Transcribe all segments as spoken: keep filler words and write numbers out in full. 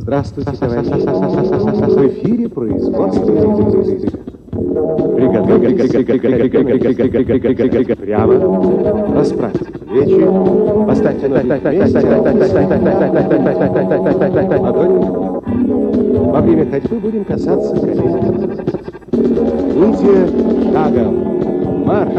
Здравствуйте, товарищи. В эфире производство. Приготовьте прямо. Расправьте плечи. Поставьте ноги вместе. Ладони. Во время ходьбы будем касаться колен. Идите шагом. Марш.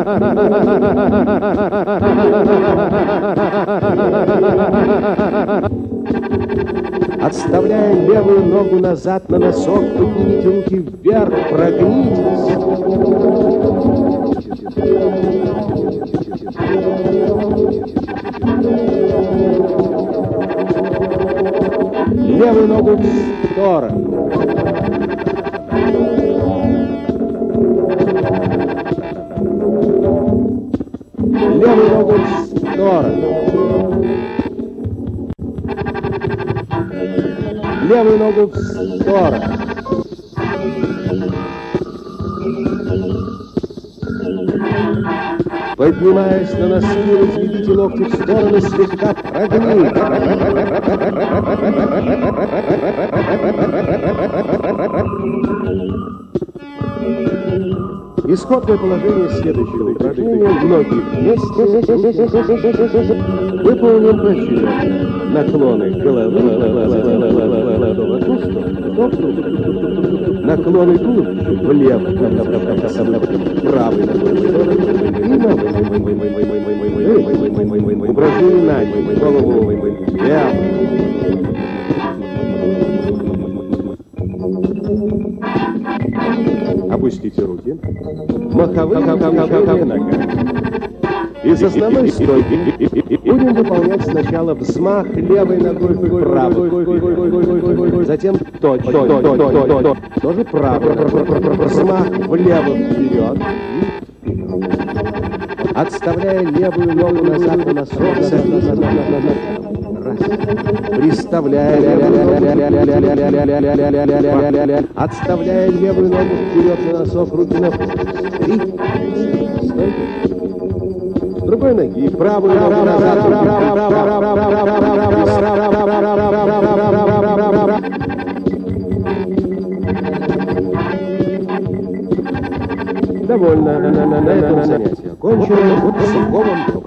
Отставляя левую ногу назад на носок, поднимите руки вверх, прогнитесь. Левую ногу в сторону. Левую ногу в сторону. Левую ногу в сторону. Поднимаясь на носки, разведите локти в сторону, слегка прогните. Исходное положение следующего упражнения. Ноги вместе. Выполним поочередно. Наклоны головы в одну сторону, наклоны туловища влево, правый ногой в сторону и на упражнение на голову вверх. Опустите руки. Маховые нога. Из основной стойки будем выполнять сначала взмах левой ногой вправо, затем точно, тоже право, взмах влево вперед, отставляя левую ногу назад на носок, приставляя, отставляя левую ногу вперед на носок, руки на три, с другой ноги, правую ногу назад, довольно, на этом занятие окончено, вот с